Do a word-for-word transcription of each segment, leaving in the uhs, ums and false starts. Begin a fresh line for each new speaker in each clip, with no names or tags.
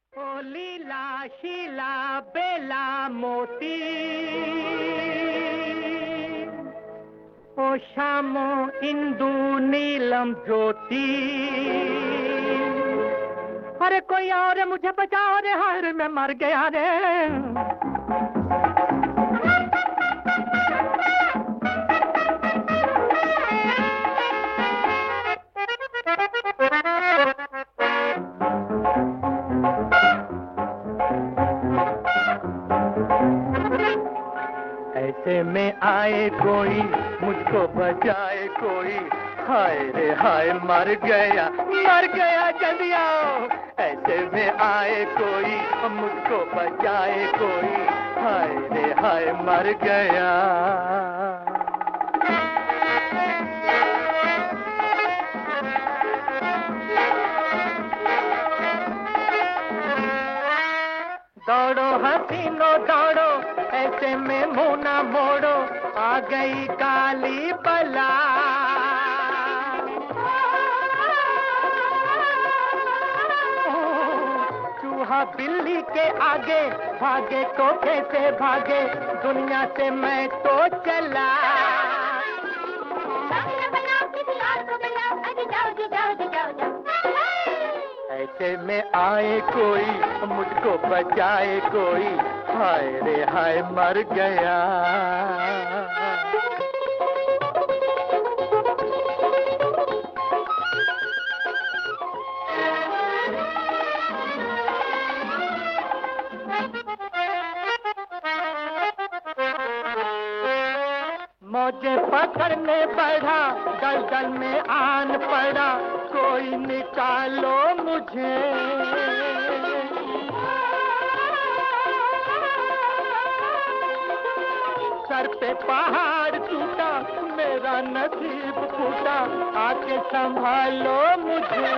ओ लीला शीला बेला मोती, ओ शामो इंदु नीलम ज्योति। अरे कोई और मुझे बचाओ रे, हाय मैं मर गया रे। ऐसे में आए कोई, मुझको बचाए कोई, हाय रे हाय मर गया मर गया जल्दी आओ। ऐसे में आए कोई, मुझको बचाए कोई, हाय रे हाय मर गया। दौड़ो हसीनो दौड़ो, ऐसे में मुंह ना मोड़ो, आ गई काली बला। चूहा बिल्ली के आगे भागे तो कैसे भागे, दुनिया से मैं तो चला। ऐसे में आए कोई, मुझको बचाए कोई, हाय रे हाय मर गया। मौजे पकड़ने बढ़ा, दलदल में आन पड़ा, कोई निकालो मुझे। सर पे पहाड़ टूटा, मेरा नसीब फूटा, आके संभालो मुझे।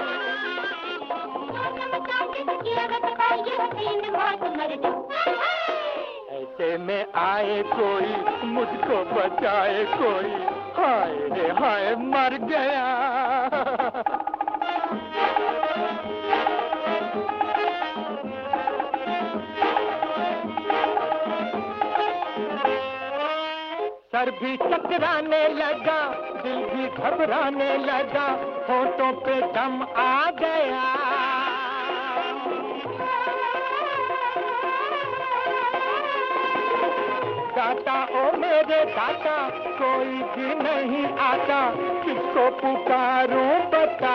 ऐसे में आए कोई, मुझको बचाए कोई, हाय रे हाय मर गया। सर भी चकराने लगा, दिल भी घबराने लगा, होठों पे दम आ गया। दाता ओ मेरे दाता, कोई भी नहीं आता, किसको पुकारूं बता।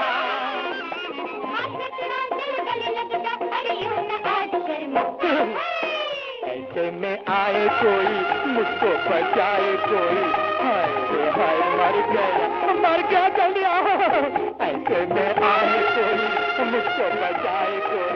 ऐसे में आए कोई, मुझको बचाए कोई, हाय रे हाय मर गया मर गया जल्दी आओ। ऐसे में आए कोई, मुझको बचाए कोई।